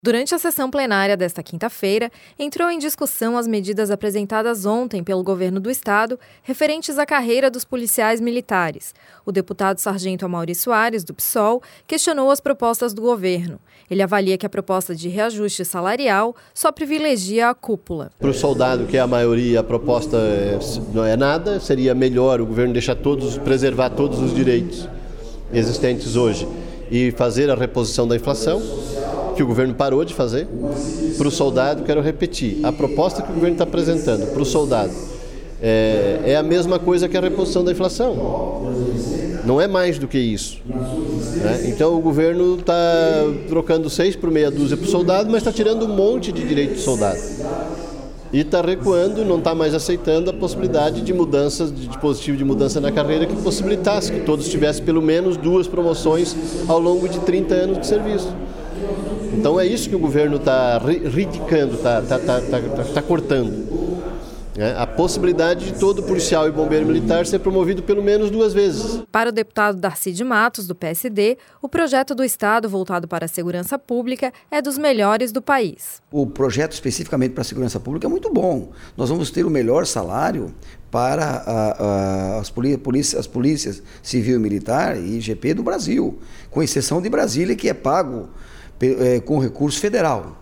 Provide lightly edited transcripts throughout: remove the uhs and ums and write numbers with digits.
Durante a sessão plenária desta quinta-feira, entrou em discussão as medidas apresentadas ontem pelo governo do estado referentes à carreira dos policiais militares. O deputado sargento Amaury Soares, do PSOL, questionou as propostas do governo. Ele avalia que a proposta de reajuste salarial só privilegia a cúpula. Para o soldado, que é a maioria, a proposta não é nada, seria melhor o governo preservar todos os direitos existentes hoje e fazer a reposição da inflação, que o governo parou de fazer. Para o soldado, quero repetir, a proposta que o governo está apresentando para o soldado é a mesma coisa que a reposição da inflação. Não é mais do que isso, né? Então o governo está trocando 6 por meia dúzia para o soldado, mas está tirando um monte de direito do soldado. E está recuando, não está mais aceitando a possibilidade de mudanças, de dispositivo de mudança na carreira que possibilitasse que todos tivessem pelo menos 2 promoções ao longo de 30 anos de serviço. Então é isso que o governo está ridicando, está cortando. A possibilidade de todo policial e bombeiro militar ser promovido pelo menos 2 vezes. Para o deputado Darcy de Matos, do PSD, o projeto do Estado voltado para a segurança pública é dos melhores do país. O projeto especificamente para a segurança pública é muito bom. Nós vamos ter o melhor salário para as polícias civil e militar e IGP do Brasil, com exceção de Brasília, que é pago com recurso federal.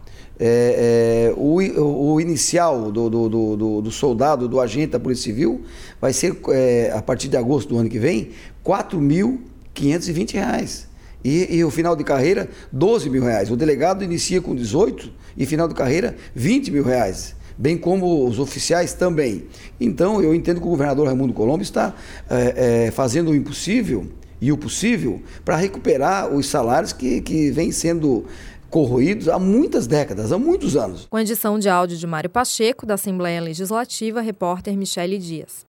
O inicial do soldado, do agente da Polícia Civil, vai ser, a partir de agosto do ano que vem, R$ 4.520. E o final de carreira, R$ 12.000. O delegado inicia com 18 e final de carreira, R$ 20.000. Bem como os oficiais também. Então, eu entendo que o governador Raimundo Colombo está fazendo o impossível e o possível para recuperar os salários que vêm sendo corroídos há muitas décadas, há muitos anos. Com edição de áudio de Mário Pacheco, da Assembleia Legislativa, repórter Michele Dias.